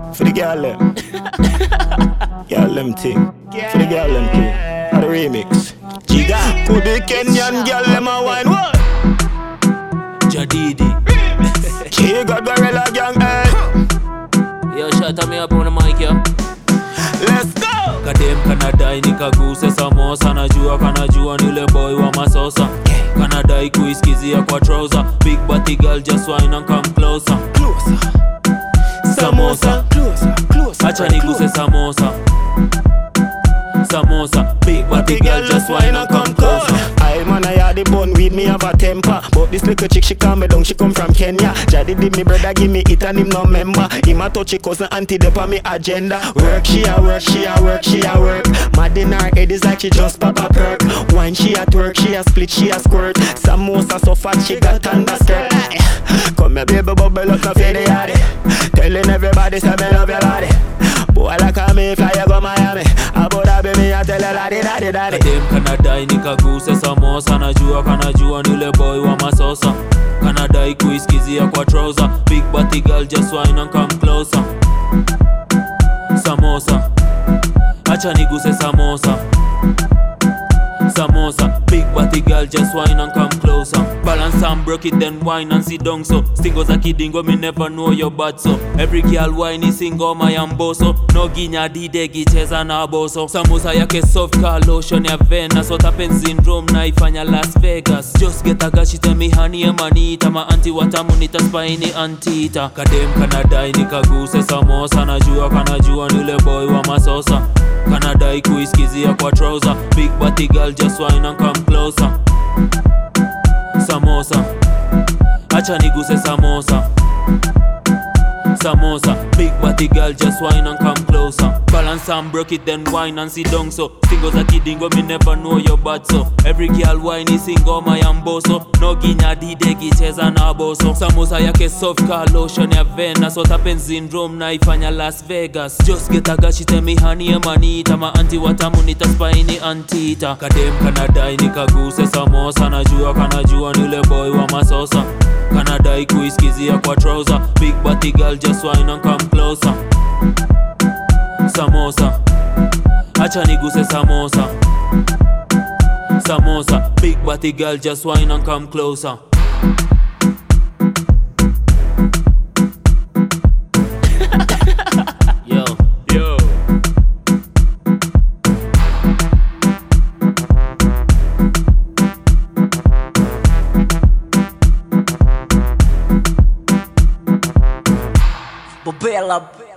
For the girl them. Girl them thing. For the girl them thing. For the remix. Giga. Could the Kenyan girl them a wine what? Jadidi. Giga Gorilla Gang, eh. Yo, shut me up on the mic, yo. Let's go. Kadem kanadai nikaguse samosa. Kanajua nile boy wa masosa. Kanadai kuiskizia kwa trouser. Big body girl just wine and come closer. Samosa, acha niguse samosa. Samosa, big body girl just wine and come closer. I man I had the bun with me have a temper. But this little chick she calm me down, she come from Kenya. Jadi did me brother give me it and him no member. Him a touch cousin auntie dep on me agenda. Work she a work, she a work, she a work. Mad in her head is like she just pop a perk. Wine she a twerk, she a split, she a squirt. Samosa so fat she got underskirt. Come here baby bubble up no feel the yardie. Telling everybody say me love your body. Boy like a me fly you go Miami. Abu Dhabi me a tell her daddy daddy daddy. Kadem kanadai nikaguse samosa. Kanajua nile boy wa masosa. Kanadai kuiskizia kwa trouser. Big body girl just wine and come closer. Samosa, acha niguse samosa. Samosa, big body girl just wine and come closer. Balance and broke it then wine and sit down so. Stingos a kidingo me never know your bad so. Every girl wine is single my amboso. No ginya didegi cheza na boso. Samosa yake soft car lotion ya vena. So tapen syndrome naifanya Las Vegas. Just get a gashi tell me honey ya manita. Ma anti watamunita spaini antita. Kadem kanadai nikaguse samosa. Kanajua nile boy wa masosa. Kanadai kuiskizia kwa trouser. Big body girl just wine and come closer. Samosa, acha niguse samosa. Samosa, big body girl just wine and come closer. Balance and broke it then wine and sit down so. Singles a kidingo me never know your bad so. Every girl wine is single my amboso. No ginya didegi cheza na boso. Samosa yake soft car lotion ya vena. So tapen syndrome naifanya Las Vegas. Just get a gashi tell me honey ya manita. Ma anti watamunita spaini antita. Kadem kanadai nikaguse samosa. Kanajua nile boy wa masosa. Kanadai kuiskizia kwa trouser. Big body girl just wine and come closer. Samosa, acha niguse samosa. Samosa, big body girl just wine and come closer. Yo. Bobella.